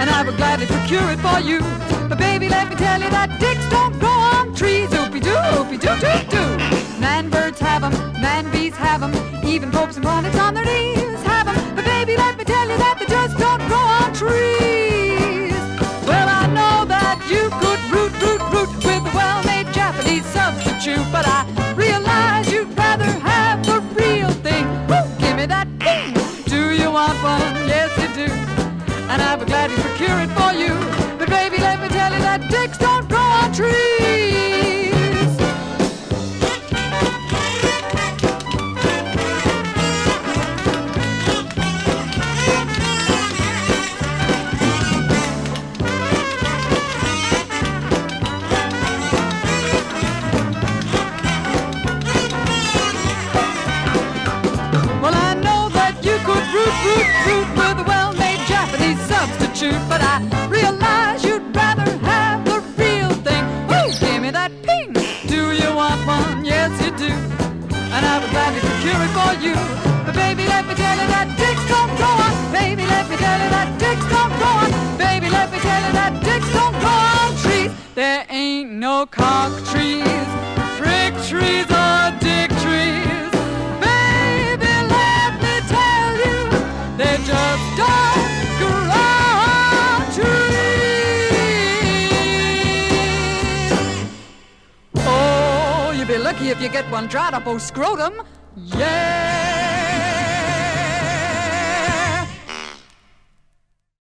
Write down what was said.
and I would gladly procure it for you. But baby, let me tell you that dicks don't grow on trees. Oopie-doo, man birds have 'em, man bees have 'em, even popes and bonnets on their knees have 'em. But baby, let me tell you that they just don't grow on trees. Well, I know that you could root with a well-made Japanese substitute, but I realize you'd rather have the real thing. Woo, give me that thing. Do you want one? Yes, you do. And I would gladly procure it for you. But baby, let me tell you that dicks don't grow on trees. Root with a well-made Japanese substitute, but I realize you'd rather have the real thing. Woo, give me that ping. Do you want one? Yes, you do. And I would gladly procure it for you. But baby, let me tell you that dicks don't grow on. Baby, let me tell you that dicks don't grow on. Baby, let me tell you that dicks don't grow on trees. There ain't no cock trees, brick trees, or dick trees. Baby, let me tell you, they just don't grow on trees. Oh, you'll be lucky if you get one dried up old scrotum. Yeah.